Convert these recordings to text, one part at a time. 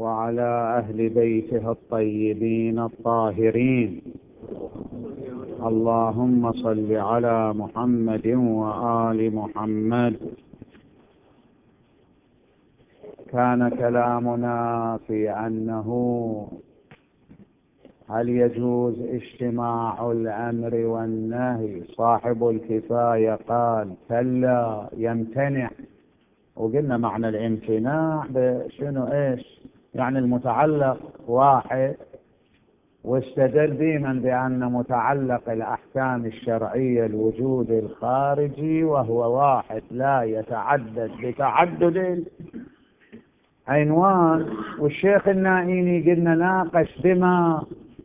وعلى أهل بيته الطيبين الطاهرين. اللهم صل على محمد وآل محمد. كان كلامنا في أنه هل يجوز اجتماع الأمر والنهي. صاحب الكفاية قال كلا يمتنع، وقلنا معنى الامتناع بشنو يعني المتعلق واحد، واستدل بمن بأن متعلق الأحكام الشرعية الوجود الخارجي وهو واحد لا يتعدد بتعدد العنوان. والشيخ النائيني قلنا ناقش بما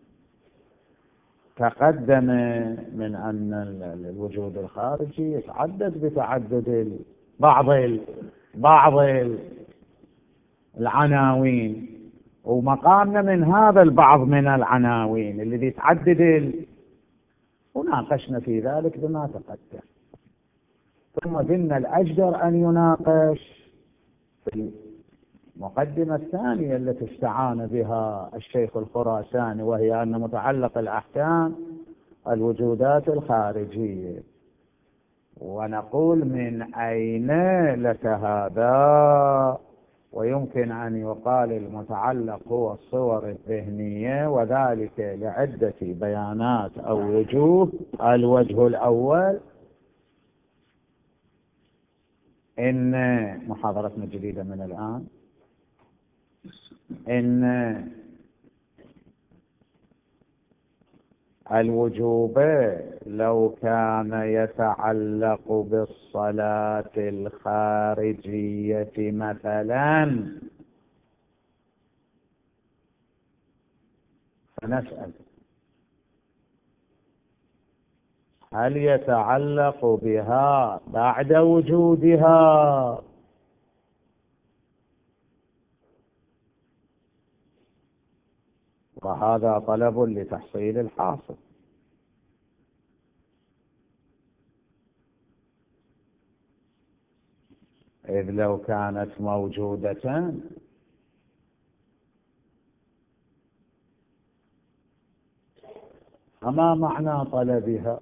تقدم من أن الوجود الخارجي يتعدد بتعدد بعض العناوين، ومقامنا من هذا البعض من العناوين الذي يتعدد وناقشنا في ذلك بما تقدم. ثم قلنا الأجدر أن يناقش في المقدمة الثانية التي استعان بها الشيخ الخراساني، وهي أن متعلق الأحكام الوجودات الخارجية. ونقول من أين لك هذا؟ ويمكن أن يقال المتعلق هو الصور الذهنية، وذلك لعدة بيانات أو وجوه. الوجه الأول إن محاضرتنا الجديدة من الآن إن الوجوب لو كان يتعلق بالصلاة الخارجية مثلا، فنسأل هل يتعلق بها بعد وجودها؟ وهذا طلب لتحصيل الحاصل، إذ لو كانت موجودة فما معنى طلبها؟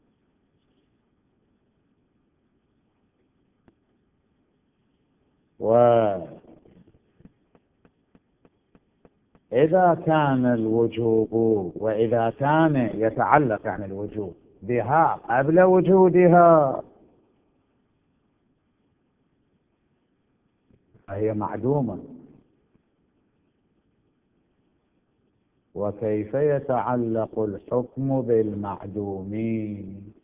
إذا كان الوجوب وإذا كان يتعلق يعني الوجوب بها قبل وجودها فهي معدومة. وكيف يتعلق الحكم بالمعدومين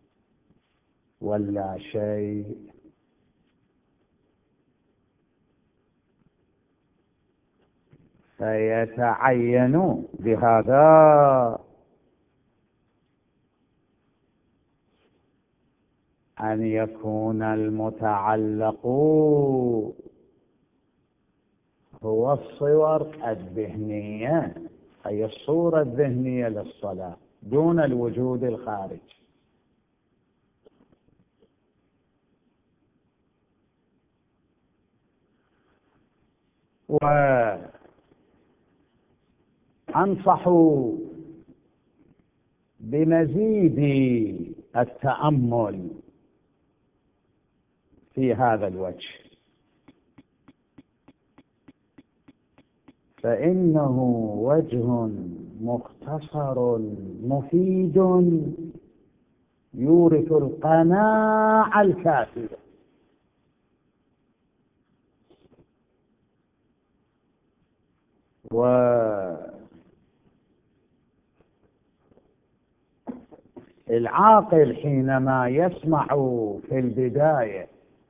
ولا شيء؟ فيتعين بهذا أن يكون المتعلق هو الصور الذهنية، أي الصورة الذهنية للصلاة دون الوجود الخارجي. وأنصح بمزيد التأمل في هذا الوجه، فإنه وجه مختصر مفيد يورث القناعة الكافية. والعاقل حينما يسمع في البداية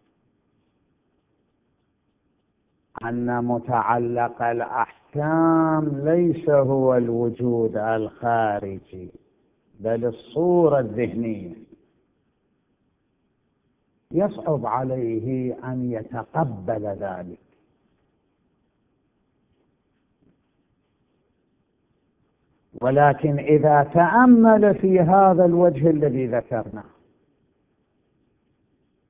أن متعلق الأحكام ليس هو الوجود الخارجي بل الصورة الذهنية، يصعب عليه أن يتقبل ذلك. ولكن إذا تأمل في هذا الوجه الذي ذكرناه،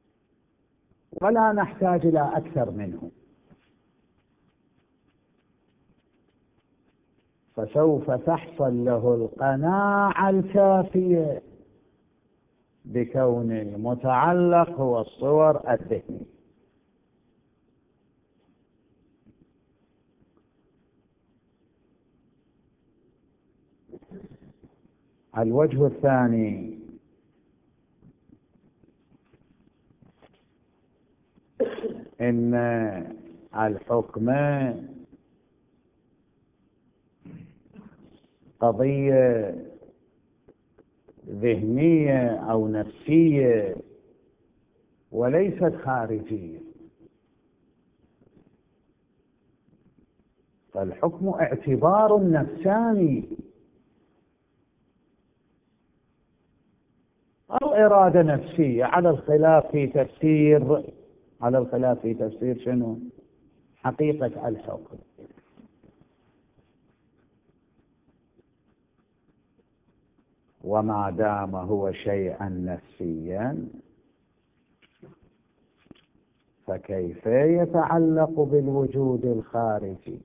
ولا نحتاج إلى أكثر منه، فسوف تحصل له القناعة الكافية بكون المتعلق هو الصور الذهنية. الوجه الثاني إن الحكم قضية ذهنية أو نفسية وليست خارجية. فالحكم اعتبار نفساني أو إرادة نفسية، على الخلاف في تفسير شنو حقيقة الحكم. وما دام هو شيئا نفسيا فكيف يتعلق بالوجود الخارجي؟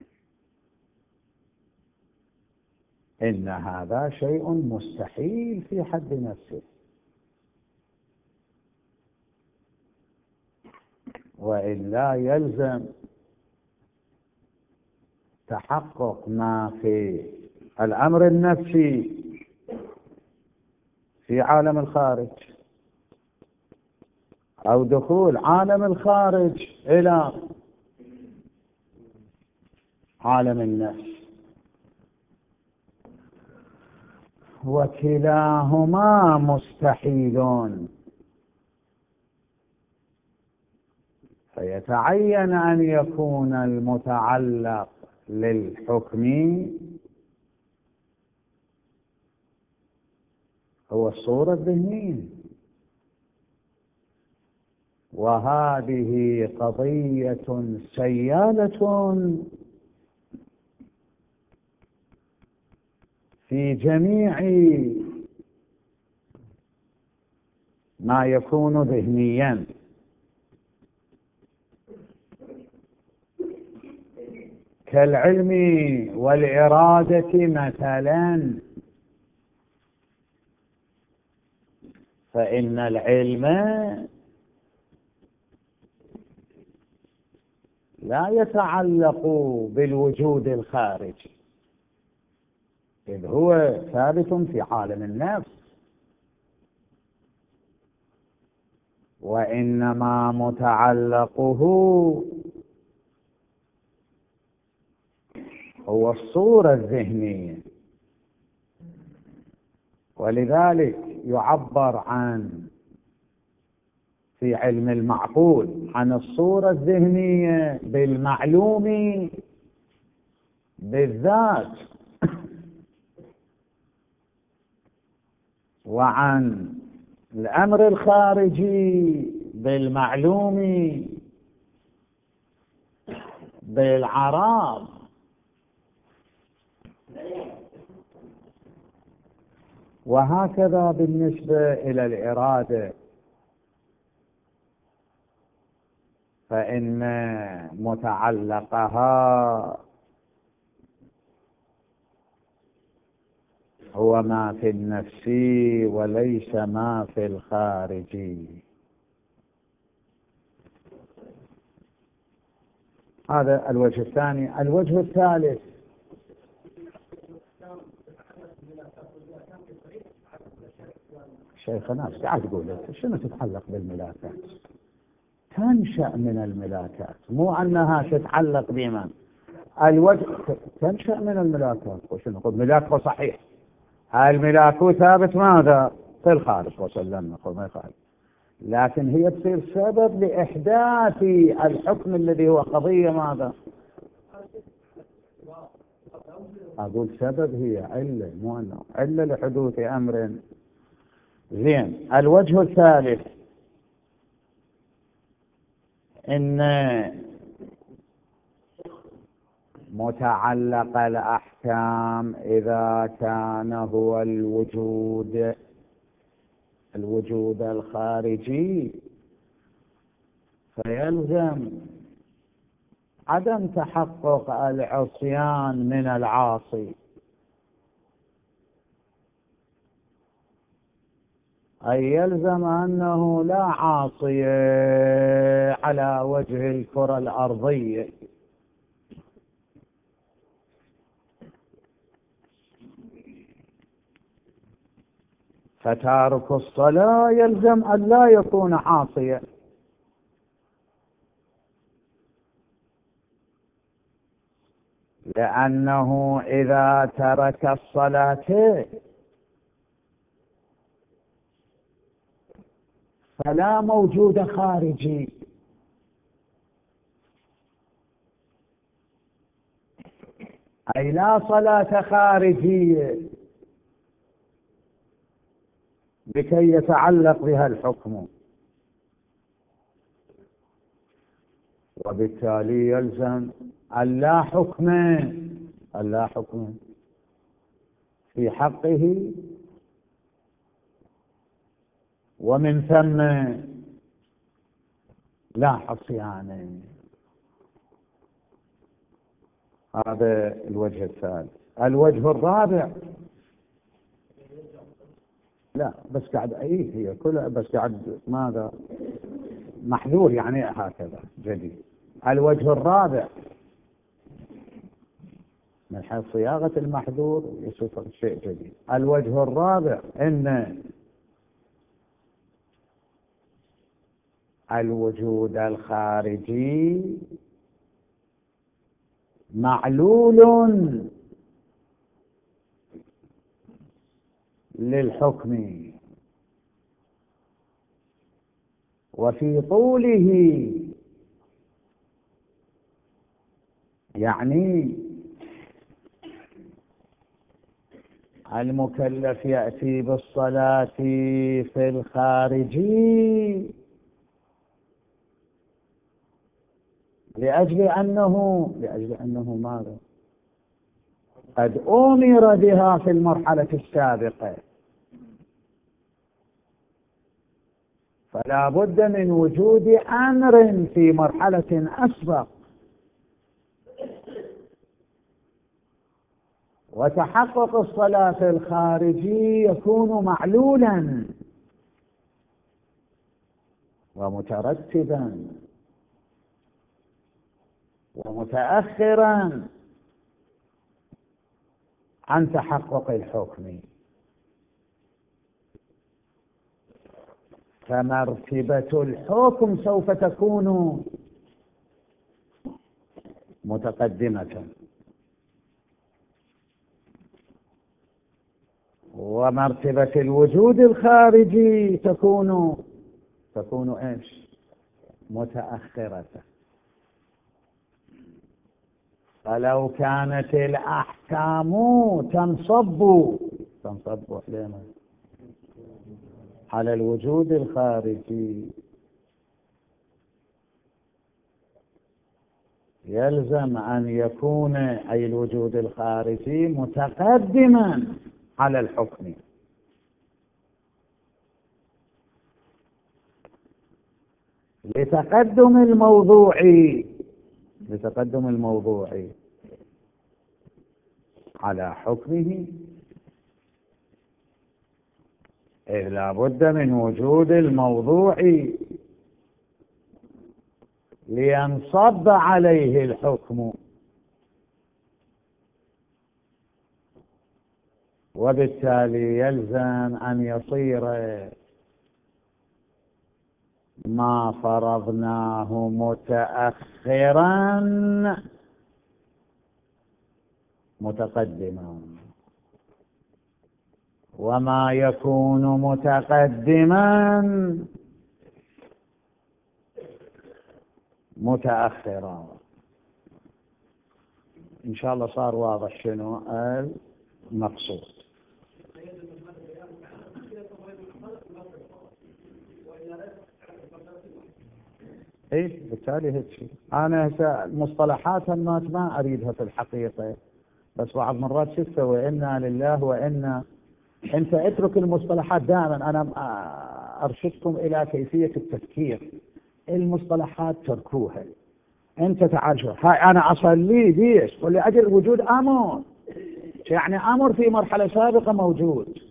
إن هذا شيء مستحيل في حد نفسه، وإلا يلزم تحقق ما في الأمر النفسي في عالم الخارج، أو دخول عالم الخارج إلى عالم النفس، وكلاهما مستحيلون. فيتعين أن يكون المتعلق للحكم هو الصورة الذهنية، وهذه قضية سيالة في جميع ما يكون ذهنيا، كالعلم والإرادة مثلا. فإن العلم لا يتعلق بالوجود الخارجي، إذ هو ثابت في عالم النفس، وإنما متعلقه هو الصورة الذهنية. ولذلك يعبر عن في علم المعقول عن الصورة الذهنية بالمعلوم بالذات، وعن الأمر الخارجي بالمعلوم بالعراض. وهكذا بالنسبة إلى الإرادة، فإن متعلقها هو ما في النفس وليس ما في الخارج. هذا الوجه الثاني. الوجه الثالث شيخنا ايش قاعد تقول؟ شنو تتعلق بالملاكات؟ تنشأ من الملاكات، مو أنها تتعلق بمن. الوجه تنشأ من الملاكات. وشنو نقول؟ ملاك صحيح، الملاك ثابت ماذا في الخارج وسلم، نقول ما يخالف، لكن هي تصير سبب لإحداث الحكم الذي هو قضية ماذا؟ أقول سبب، هي علة، مو أنه علة لحدوث أمر. زين. الوجه الثالث إن متعلق الأحكام إذا كان هو الوجود الخارجي، فيلزم عدم تحقق العصيان من العاصي، أي يلزم أنه لا عاصي على وجه الكرة الأرضية، فتارك الصلاة يلزم أن لا يكون عاصيا، لأنه إذا ترك الصلاة فلا موجود خارجي، أي لا صلاة خارجية لكي يتعلق بها الحكم، وبالتالي يلزم ألا حكم في حقه، ومن ثم لا عصيان. هذا الوجه الثالث. الوجه الرابع، لا بس قاعد هي كلها بس قاعد ماذا محذور يعني هكذا جديد. الوجه الرابع من حيث صياغة المحذور يصير شيء جديد. الوجه الرابع ان الوجود الخارجي معلول للحكم، وفي طوله يعني المكلف يأتي بالصلاة في الخارجي لأجل أنه ماذا قد أمر بها في المرحلة السابقة، فلا بد من وجود أمر في مرحلة أسبق، وتحقق الصلاة الخارجي يكون معلولا ومترتبا ومتأخرا عن تحقق الحكم، فمرتبة الحكم سوف تكون متقدمة، ومرتبة الوجود الخارجي تكون ايش متأخرة. فلو كانت الأحكام تنصب على الوجود الخارجي، يلزم أن يكون أي الوجود الخارجي متقدما على الحكم، لتقدم الموضوع على حكمه، إذ لا بد من وجود الموضوع لينصب عليه الحكم، وبالتالي يلزم أن يصير ما فرضناه متأخرا متقدما، وما يكون متقدما متأخرا. إن شاء الله صار واضح شنو المقصود. بالتالي هيك شيء. أنا المصطلحات ما أريدها في الحقيقة، بس بعض مرات شو تسوي إنا لله وإنا، أنت اترك المصطلحات دائما، أنا أرشدكم إلى كيفية التفكير. المصطلحات تركوها، أنت تعال شوف، هاي أنا أصلي ليش؟ قل لأجل وجود أمر، يعني أمر في مرحلة سابقة موجود،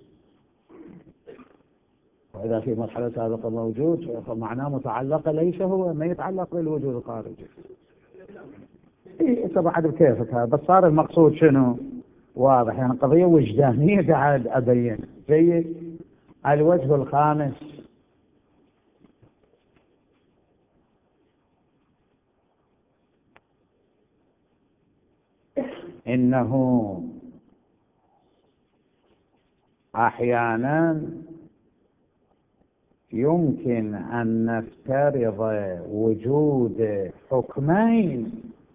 وإذا في مرحلة سابقة موجود فمعناه متعلقة ليس هو، ما يتعلق بالوجود الخارجي. إيه أنت بعد بكيفك هذا، بس صار المقصود شنو؟ واضح، يعني قضية وجدانية قاعد أبين. جيد. الوجه الخامس، إنه أحيانا يمكن أن نفترض وجود حكمين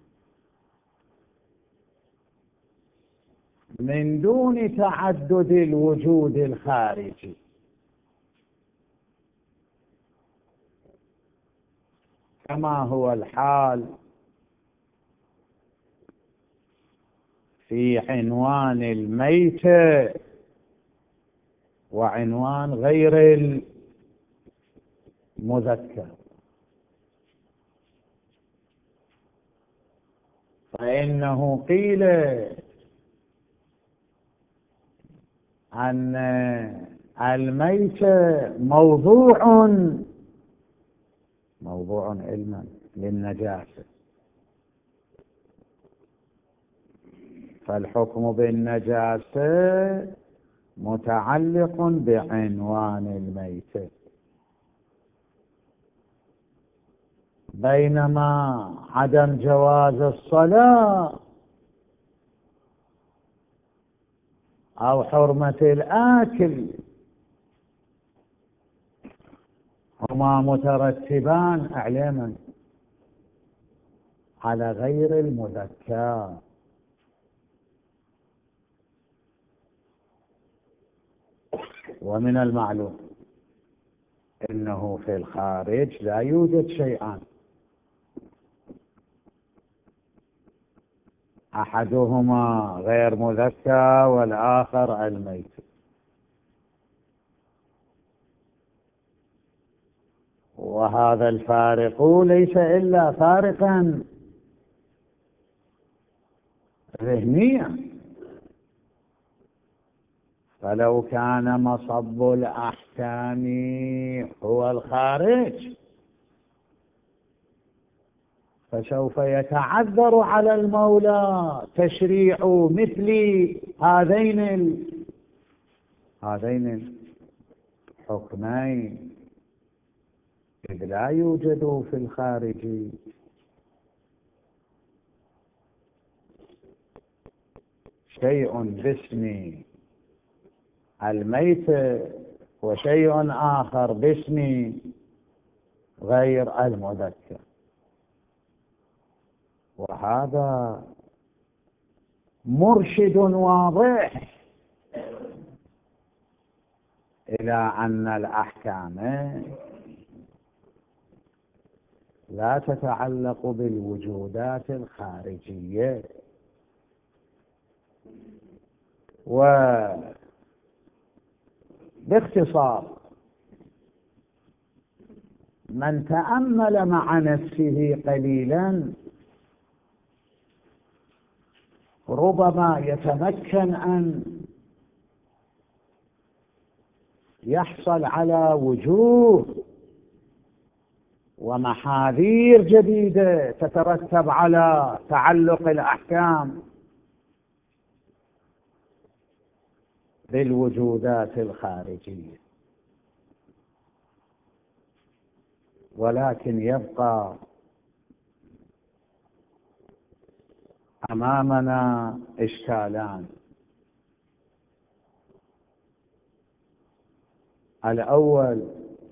من دون تعدد الوجود الخارجي، كما هو الحال في عنوان الميت وعنوان غير المذكر. فإنه قيل أن الميت موضوع علما للنجاسة، فالحكم بالنجاسة متعلق بعنوان الميت، بينما عدم جواز الصلاة أو حرمة الآكل هما مترتبان علما على غير المذكر. ومن المعلوم أنه في الخارج لا يوجد شيئان، أحدهما غير مذكر والآخر الميت، وهذا الفارق ليس إلا فارقا ذهنيا. فلو كان مصب الأحكام هو الخارج فسوف يتعذر على المولى تشريع مثل هذين الحكمين، إذ لا يوجد في الخارج شيء باسم الميت وشيء آخر باسم غير المذكر، وهذا مرشد واضح إلى أن الأحكام لا تتعلق بالوجودات الخارجية. وباختصار، من تأمل مع نفسه قليلا ربما يتمكن أن يحصل على وجوه ومحاذير جديدة تترتب على تعلق الأحكام بالوجودات الخارجية، ولكن يبقى أمامنا إشكالان. الأول،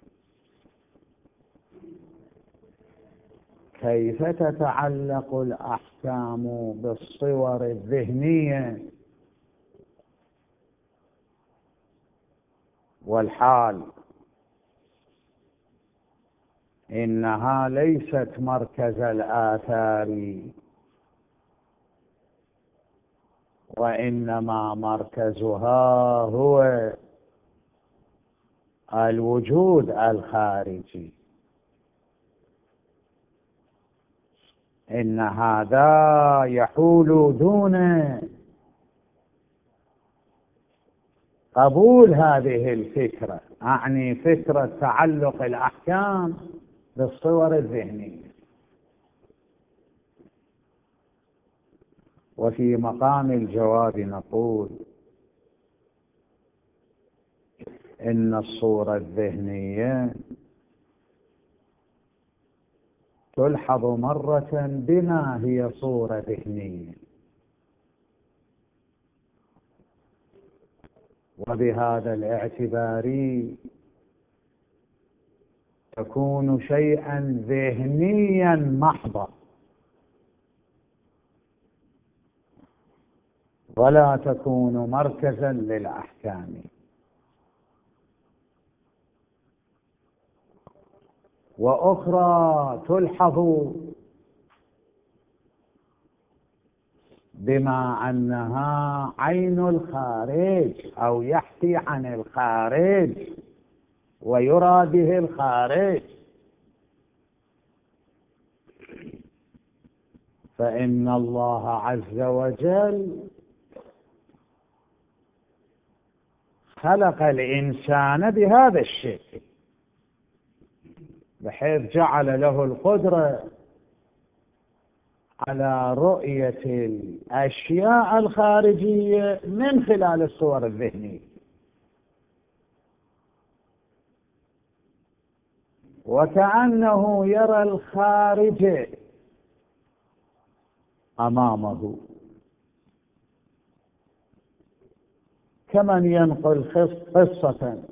كيف تتعلق الأحكام بالصور الذهنية، والحال إنها ليست مركز الآثار، وإنما مركزها هو الوجود الخارجي. إن هذا يحول دون قبول هذه الفكرة، أعني فكرة تعلق الأحكام بالصور الذهنية. وفي مقام الجواب نقول إن الصورة الذهنية تلحظ مرة بما هي صورة ذهنية، وبهذا الاعتبار تكون شيئا ذهنيا محضا، ولا تكون مركزا للأحكام. وأخرى تلحظ بما أنها عين الخارج أو يحكي عن الخارج ويرى به الخارج، فإن الله عز وجل خلق الإنسان بهذا الشكل، بحيث جعل له القدرة على رؤية الأشياء الخارجية من خلال الصور الذهنية، وكأنه يرى الخارج أمامه، كمن ينقل قصة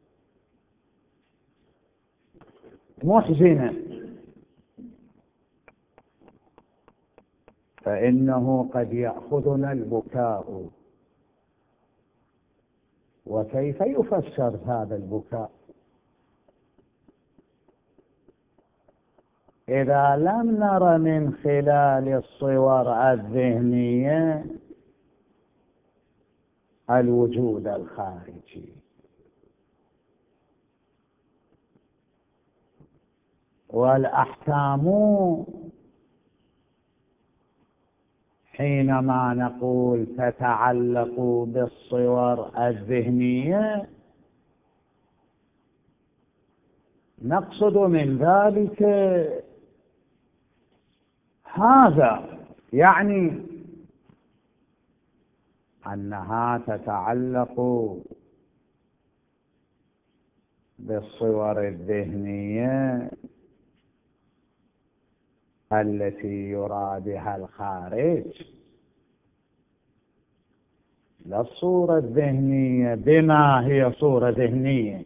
محزنة فإنه قد يأخذنا البكاء. وكيف يفسر هذا البكاء إذا لم نر من خلال الصور الذهنية الوجود الخارجي؟ والأحكام حينما نقول تتعلق بالصور الذهنية نقصد من ذلك هذا، يعني أنها تتعلق بالصور الذهنية التي يرى بها الخارج، لا الصورة الذهنية بما هي صورة ذهنية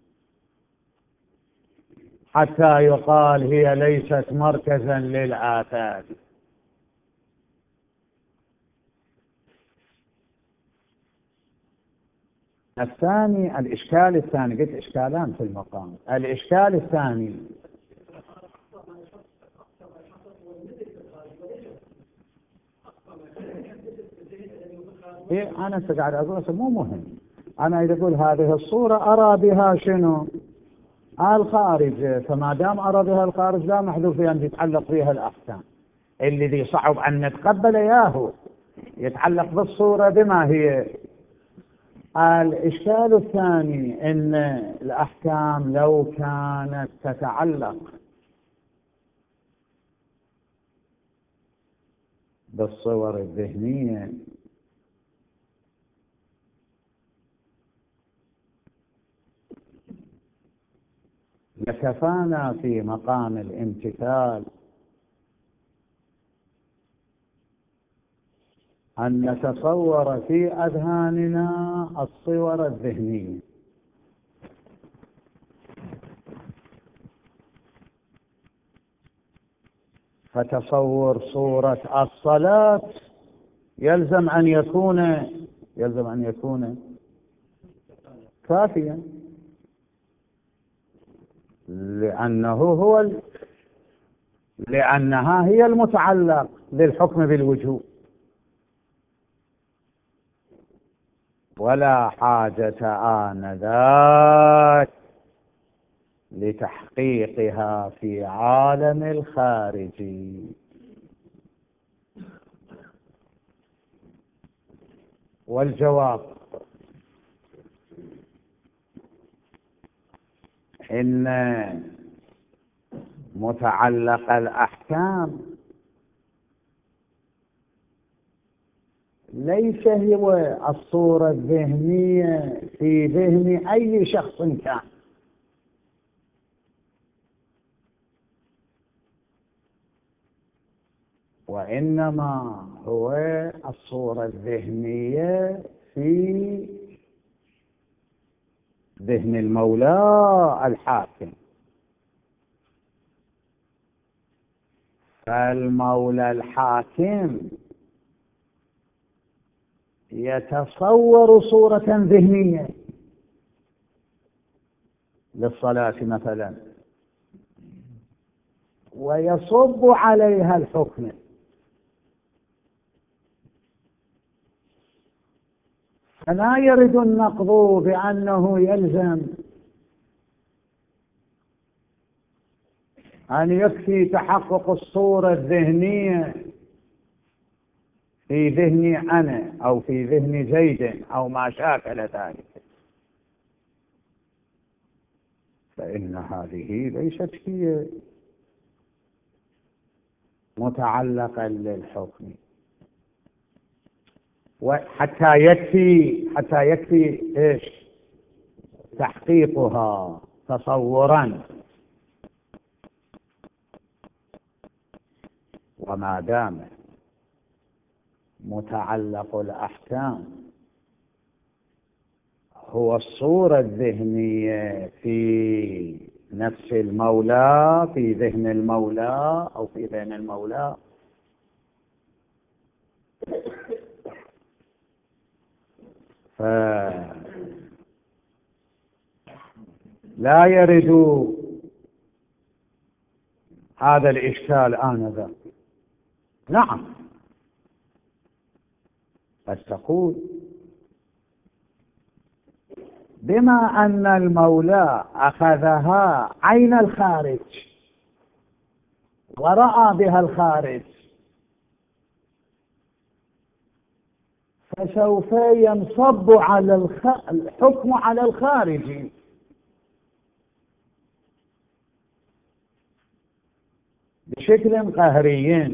حتى يقال هي ليست مركزا للآثار. الثاني، الإشكال الثاني، قلت إشكالان في المقام. الإشكال الثاني إيه، أنا قاعد أقول مو مهم. أنا إذا أقول هذه الصورة أرى بها شنو؟ الخارج، فما دام أرى بها الخارج لا محذوف أن يتعلق فيها الأحكام. الذي صعب أن نتقبل إياه يتعلق بالصورة بما هي. الإشكال الثاني إن الأحكام لو كانت تتعلق بالصور الذهنية لكفانا في مقام الامتثال أن نتصور في أذهاننا الصور الذهنية، فتصور صورة الصلاة يلزم أن يكون كافيا، لأنها هي المتعلق للحكم بالوجوب، ولا حاجة آنذاك لتحقيقها في عالم الخارج. والجواب إن متعلق الأحكام ليس هو الصورة الذهنية في ذهن أي شخص كان، وإنما هو الصورة الذهنية في ذهن المولى الحاكم. فالمولى الحاكم يتصور صورة ذهنية للصلاة مثلا ويصب عليها الحكم، فلا يرد النقض بأنه يلزم أن يكفي تحقق الصورة الذهنية في ذهني أنا أو في ذهن زيد أو ما شاكل ذلك، فإن هذه ليست هي متعلقة للحكم. وحتى يكفي إيش تحقيقها تصورا، وما دام متعلق الأحكام هو الصورة الذهنية في نفس المولى، في ذهن المولى أو في ذهن المولى، فلا يرد هذا الإشكال آنذاك. نعم، قد تقول بما أن المولى أخذها عين الخارج ورأى بها الخارج، فسوف ينصب على الحكم على الخارج، بشكل قهري.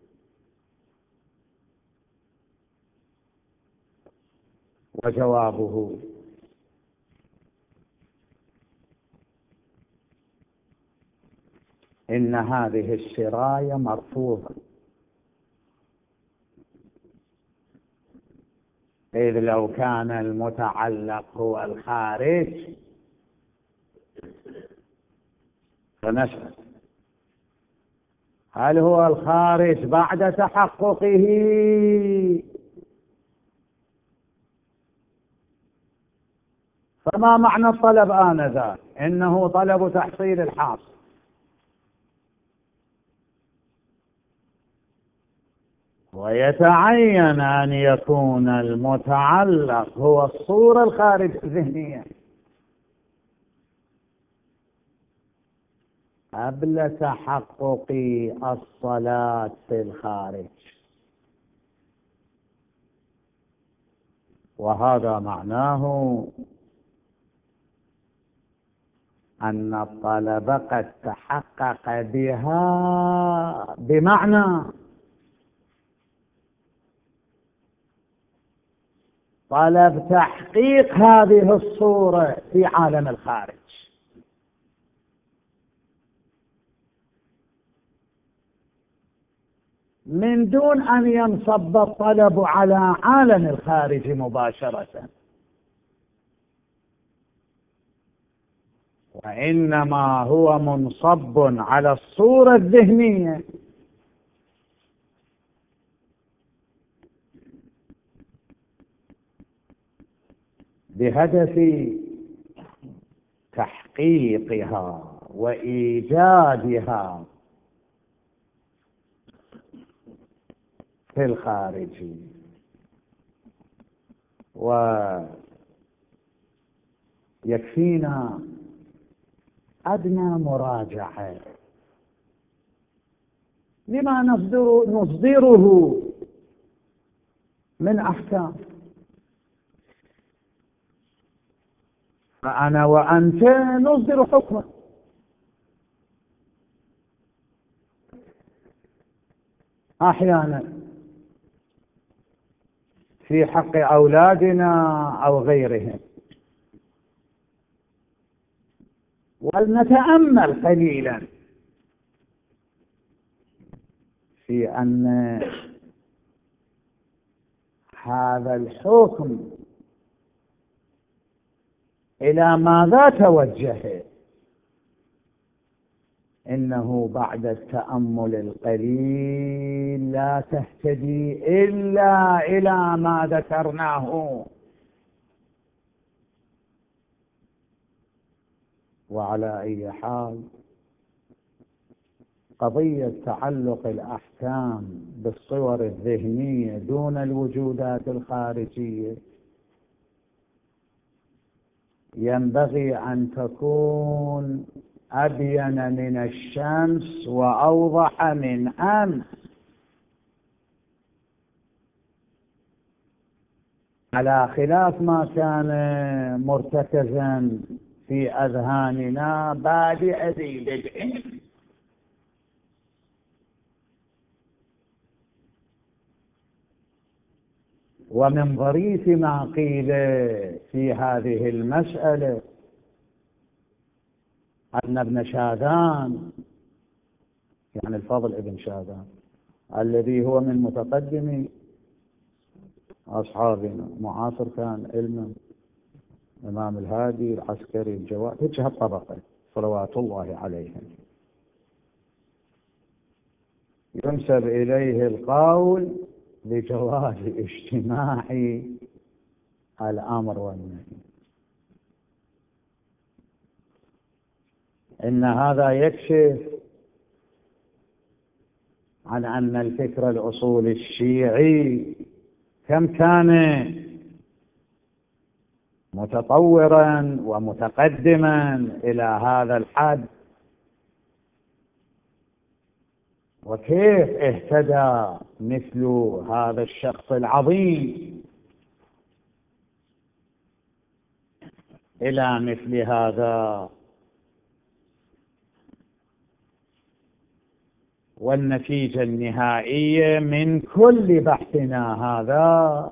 وجوابه إن هذه السراية مرفوضة، إذ لو كان المتعلق هو الخارج فنسأل هل هو الخارج بعد تحققه فما معنى الطلب آنذاك؟ إنه طلب تحصيل الحاصل، ويتعين أن يكون المتعلق هو الصورة الخارج الذهنية قبل تحقق الصلاة في الخارج. وهذا معناه أن الطلب قد تحقق بها، بمعنى طلب تحقيق هذه الصورة في عالم الخارج، من دون أن ينصب الطلب على عالم الخارج مباشرة، وإنما هو منصب على الصورة الذهنية بهدف تحقيقها وإيجادها في الخارج. ويكفينا أدنى مراجعة لما نصدره من أحكام. فأنا وأنت نصدر حكما. أحيانا في حق أولادنا أو غيرهم، ولنتأمل قليلا في أن هذا الحكم إلى ماذا توجه؟ إنه بعد التأمل القليل لا تهتدي إلا إلى ما ذكرناه. وعلى أي حال، قضية تعلق الأحكام بالصور الذهنية دون الوجودات الخارجية ينبغي أن تكون أبين من الشمس وأوضح من أمس، على خلاف ما كان مرتكزا في أذهاننا بادئ ذي بدء. ومن ظريف ما قيل في هذه المسألة أن ابن شاذان، يعني الفضل ابن شاذان الذي هو من متقدم أصحابنا، معاصر كان علما إمام الهادي العسكري الجواد، هيك هالطبقة صلوات الله عليهم، ينسب إليه القول بجواز اجتماع الأمر والنهي. إن هذا يكشف عن أن الفكر الأصولي الشيعي كم كان متطورا ومتقدما إلى هذا الحد، وكيف اهتدى مثل هذا الشخص العظيم إلى مثل هذا. والنتيجة النهائية من كل بحثنا هذا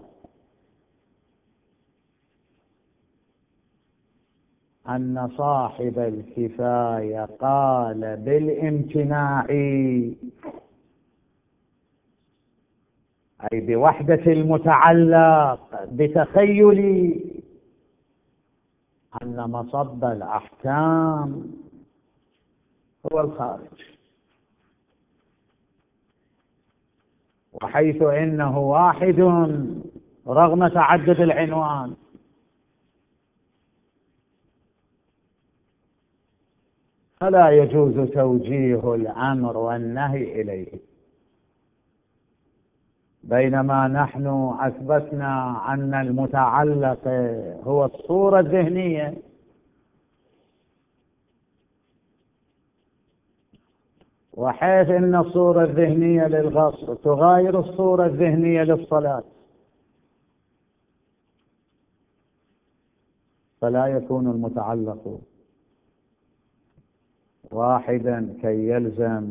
أن صاحب الكفاية قال بالامتناع، أي بوحدة المتعلق بتخيل أن مصب الأحكام هو الخارج، وحيث إنه واحد رغم تعدد العنوان، فلا يجوز توجيه الأمر والنهي إليه. بينما نحن أثبتنا أن المتعلق هو الصورة الذهنية، وحيث أن الصورة الذهنية للغصب تغاير الصورة الذهنية للصلاة، فلا يكون المتعلق واحدا كي يلزم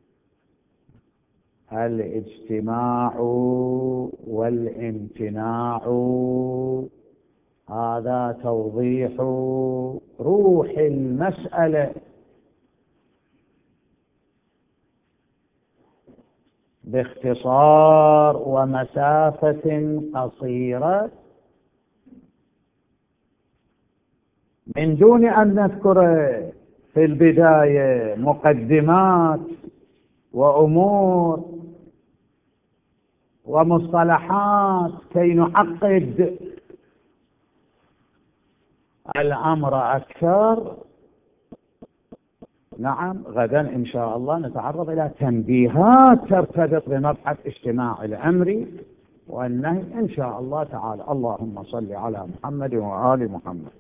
الاجتماع والامتناع. هذا توضيح روح المسألة باختصار ومسافة قصيرة، من دون أن نذكر في البداية مقدمات وأمور ومصطلحات كي نعقد الأمر أكثر. نعم، غدا إن شاء الله نتعرض إلى تنبيهات ترتبط بمبحث اجتماع الأمر والنهي إن شاء الله تعالى. اللهم صل على محمد وآل محمد.